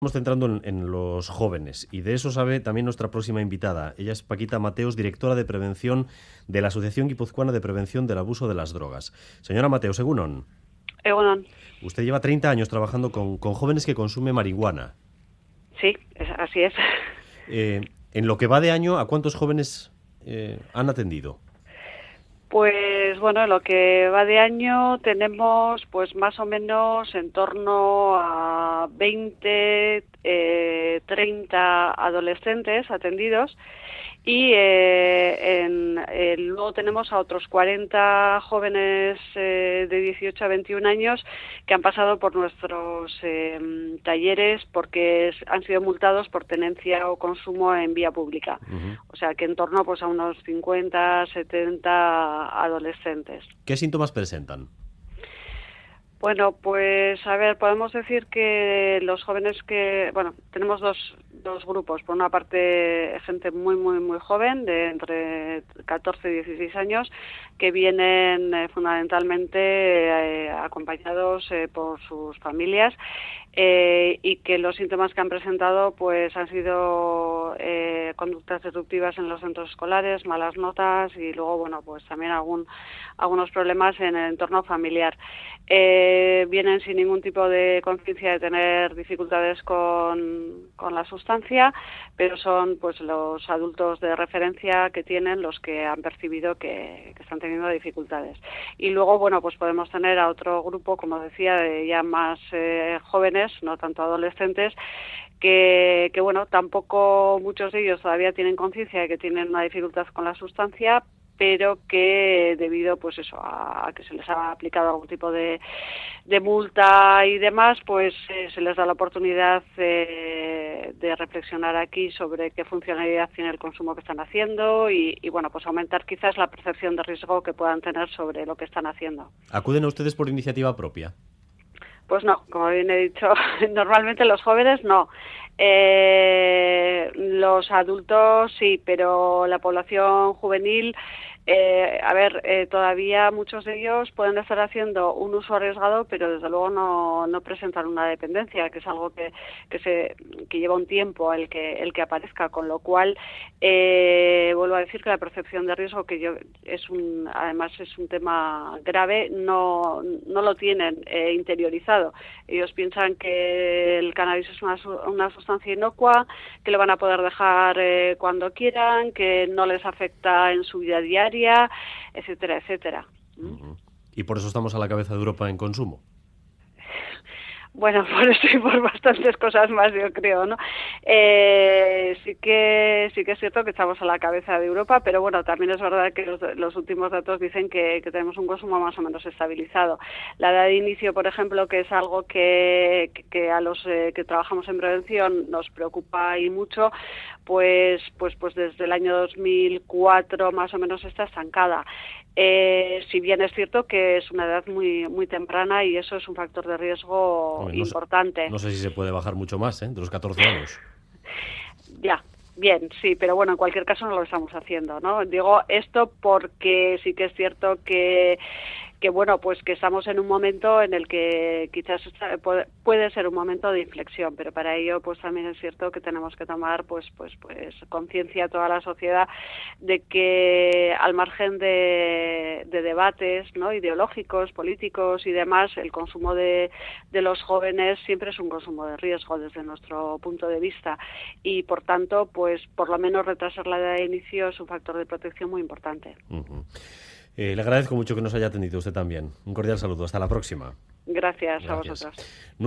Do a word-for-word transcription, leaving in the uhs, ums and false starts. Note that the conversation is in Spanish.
Estamos centrando en, en los jóvenes y de eso sabe también nuestra próxima invitada. Ella es Paquita Mateos, directora de prevención de la Asociación Guipuzcoana de Prevención del Abuso de las Drogas. Señora Mateos, egunon. Egunon. Usted lleva treinta años trabajando con, con jóvenes que consumen marihuana. Sí, es, así es. Eh, en lo que va de año, ¿a cuántos jóvenes eh, han atendido? Pues bueno, en lo que va de año tenemos pues más o menos en torno a veinte, eh, treinta adolescentes atendidos y eh, en, eh, luego tenemos a otros cuarenta jóvenes eh, de dieciocho a veintiún años que han pasado por nuestros eh, talleres porque es, han sido multados por tenencia o consumo en vía pública. Uh-huh. O sea que en torno pues a unos cincuenta, setenta adolescentes. ¿Qué síntomas presentan? Bueno, pues a ver, podemos decir que los jóvenes que, bueno, tenemos dos, dos grupos. Por una parte, gente muy, muy, muy joven, de entre catorce y dieciséis años, que vienen eh, fundamentalmente eh, acompañados eh, por sus familias eh, y que los síntomas que han presentado pues han sido eh, conductas disruptivas en los centros escolares, malas notas y luego, bueno, pues también algún, algunos problemas en el entorno familiar. Eh, vienen sin ningún tipo de conciencia de tener dificultades con, con la sustancia, pero son pues los adultos de referencia que tienen los que han percibido que, que están teniendo dificultades. Y luego, bueno, pues podemos tener a otro grupo, como decía, de ya más eh, jóvenes, no tanto adolescentes, que, que bueno, tampoco muchos de ellos todavía tienen conciencia de que tienen una dificultad con la sustancia, pero que debido pues eso a que se les ha aplicado algún tipo de, de multa y demás, pues eh, se les da la oportunidad eh, de reflexionar aquí sobre qué funcionalidad tiene el consumo que están haciendo y, y bueno, pues aumentar quizás la percepción de riesgo que puedan tener sobre lo que están haciendo. ¿Acuden a ustedes por iniciativa propia? Pues no, como bien he dicho, normalmente los jóvenes no. Eh, los adultos sí, pero la población juvenil, eh, a ver, eh, todavía muchos de ellos pueden estar haciendo un uso arriesgado, pero desde luego no, no presentan una dependencia, que es algo que, que se que lleva un tiempo el que el que aparezca, con lo cual eh, vuelvo a decir que la percepción de riesgo, que yo es un además es un tema grave, no no lo tienen eh, interiorizado. Ellos piensan que el cannabis es una, una sustancia inocua, que lo van a poder dejar eh, cuando quieran, que no les afecta en su vida diaria, etcétera, etcétera. Uh-huh. ¿Y por eso estamos a la cabeza de Europa en consumo? Bueno, por eso y por bastantes cosas más, yo creo, ¿no? Eh, sí que sí que es cierto que estamos a la cabeza de Europa, pero bueno, también es verdad que los, los últimos datos dicen que, que tenemos un consumo más o menos estabilizado. La edad de inicio, por ejemplo, que es algo que, que a los eh, que trabajamos en prevención nos preocupa y mucho, pues pues pues desde el año dos mil cuatro más o menos está estancada. Eh, si bien es cierto que es una edad muy muy temprana y eso es un factor de riesgo Hombre, no importante. Sé, no sé si se puede bajar mucho más, ¿eh? De los catorce años. Ya, bien, sí, pero bueno, en cualquier caso no lo estamos haciendo, ¿no? Digo esto porque sí que es cierto que que bueno, pues que estamos en un momento en el que quizás puede ser un momento de inflexión, pero para ello pues también es cierto que tenemos que tomar pues pues pues conciencia toda la sociedad de que al margen de, de debates, ¿no?, ideológicos, políticos y demás, el consumo de, de los jóvenes siempre es un consumo de riesgo desde nuestro punto de vista y por tanto pues por lo menos retrasar la edad de inicio es un factor de protección muy importante. Uh-huh. Eh, le agradezco mucho que nos haya atendido usted también. Un cordial saludo. Hasta la próxima. Gracias, Gracias. a vosotros.